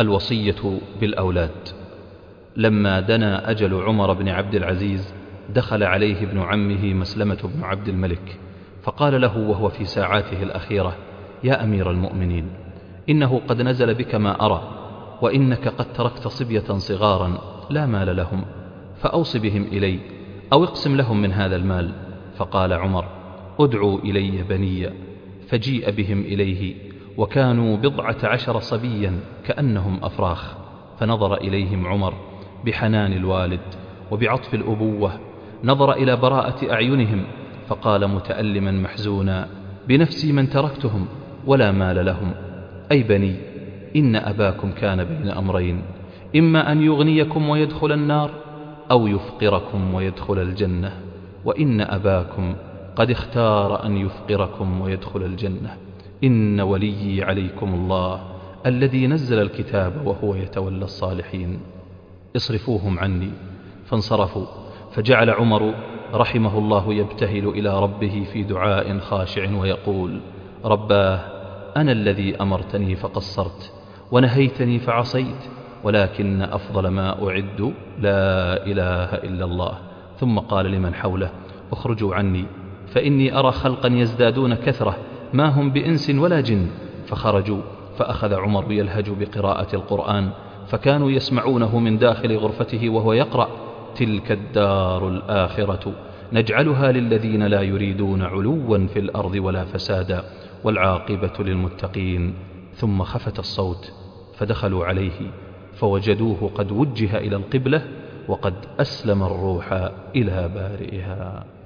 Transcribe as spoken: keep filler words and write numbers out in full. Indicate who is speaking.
Speaker 1: الوصية بالأولاد. لما دنا أجل عمر بن عبد العزيز دخل عليه ابن عمه مسلمة بن عبد الملك فقال له وهو في ساعاته الأخيرة: يا أمير المؤمنين، إنه قد نزل بك ما أرى، وإنك قد تركت صبية صغارا لا مال لهم، فأوص بهم إلي أو اقسم لهم من هذا المال. فقال عمر: ادعوا إلي بني. فجيء بهم إليه وكانوا بضعة عشر صبيا كأنهم أفراخ، فنظر إليهم عمر بحنان الوالد وبعطف الأبوة، نظر إلى براءة أعينهم فقال متألما محزونا: بنفسي من تركتهم ولا مال لهم. أي بني، إن أباكم كان بين أمرين، إما أن يغنيكم ويدخل النار، أو يفقركم ويدخل الجنة، وإن أباكم قد اختار أن يفقركم ويدخل الجنة. إن وليي عليكم الله الذي نزل الكتاب وهو يتولى الصالحين، اصرفوهم عني. فانصرفوا، فجعل عمر رحمه الله يبتهل إلى ربه في دعاء خاشع ويقول: رباه، أنا الذي أمرتني فقصرت ونهيتني فعصيت، ولكن أفضل ما أعد لا إله إلا الله. ثم قال لمن حوله: اخرجوا عني، فإني أرى خلقا يزدادون كثرة ما هم بإنس ولا جن. فخرجوا، فأخذ عمر يلهج بقراءة القرآن، فكانوا يسمعونه من داخل غرفته وهو يقرأ: تلك الدار الآخرة نجعلها للذين لا يريدون علوا في الأرض ولا فسادا والعاقبة للمتقين. ثم خفت الصوت فدخلوا عليه فوجدوه قد وجه إلى القبلة وقد أسلم الروح إلى بارئها.